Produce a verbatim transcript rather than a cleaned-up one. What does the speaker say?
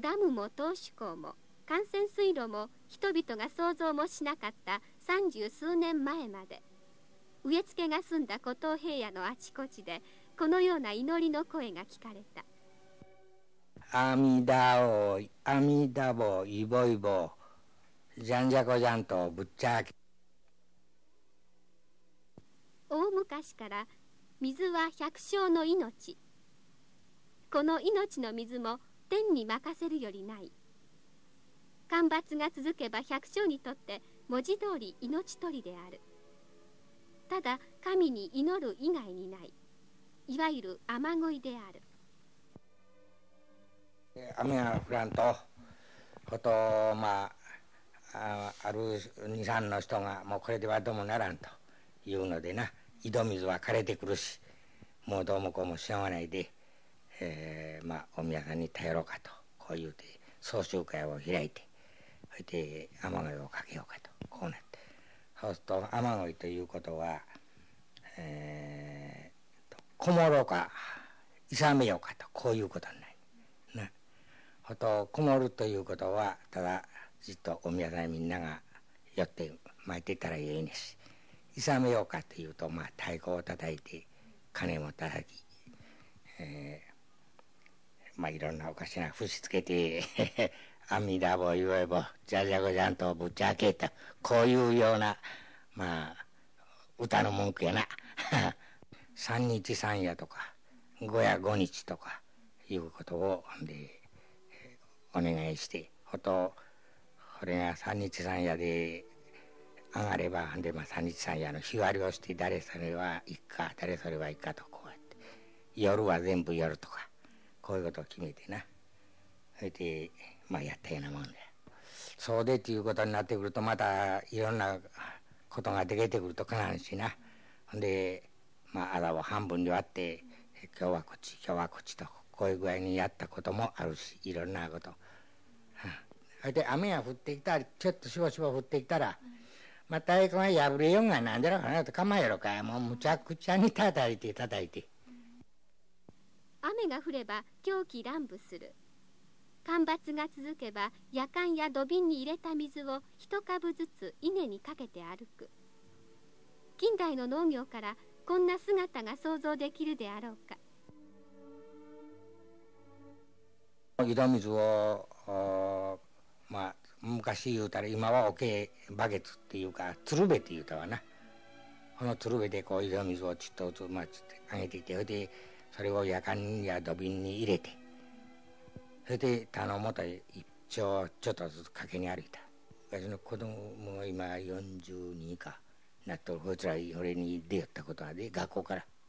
ダムも投手港も幹線水路も人々が想像もしなかった三十数年前まで、植え付けが済んだ湖東平野のあちこちでこのような祈りの声が聞かれた。 阿弥陀王、阿弥陀坊、イボイボ、じゃんじゃこじゃんとぶっちゃけ。 大昔から水は百姓の命。この命の水も天に任せるよりない。干ばつが続けば百姓にとって文字通り命取りである。ただ神に祈る以外にない、いわゆる雨乞いである。 雨が降らんとこと、まあ、あある二三の人がもうこれではどうもならんというのでな、井戸水は枯れてくるし、もうどうもこうもしょうがないで、えー、まあお宮さんに頼ろうかと、こう言うて総集会を開いて、そして雨乞いをかけようかと、こうなって、そうすると雨乞いということは、えー、こもろうかいさめようかと、こういうことになるな。ほとこもるということは、ただじっとお宮さんにみんなが寄って巻いてたらいいねし、いさめようかというと、まあ太鼓を叩いて鐘も叩き、えー、まあいろんなおかしな節つけて阿弥陀坊言えばじゃじゃこじゃんとぶっちゃけた、こういうようなまあ歌の文句やな三日三夜とか五夜五日とかいうことをでお願いして、ほとこれが三日三夜で上がれば、でまあ三日三夜の日割りをして、誰それは行くか誰それは行くかと、こうやって夜は全部夜とか、こういうことを決めてな、それでまあやったようなもんだよ。そうでっていうことになってくると、またいろんなことが出てくるとかなんしな。ほんでまああらを半分に割って、今日はこっち今日はこっちと、こういう具合にやったこともあるし、いろんなこと、それで雨が降ってきたり、ちょっとしぼしぼ降ってきたら、まあ太鼓が破れようがなんでろうかなと構えろかい、もうむちゃくちゃに叩いて叩いて。 雨が降れば狂気乱舞する。干ばつが続けばやかんや土瓶に入れた水を一株ずつ稲にかけて歩く。近代の農業からこんな姿が想像できるであろうか。 井戸水をまあ昔言うたら、今は桶バケツっていうか鶴瓶って言うたわな。この鶴瓶でこう井戸水をちっとずつまあつって上げていって、それでそれをやかんや土瓶に入れて、それで田の元へ一丁ちょっとずつかけに歩いた。私の子供も今よんじゅうにかなっとる、こいつら俺に出会ったことはで、学校から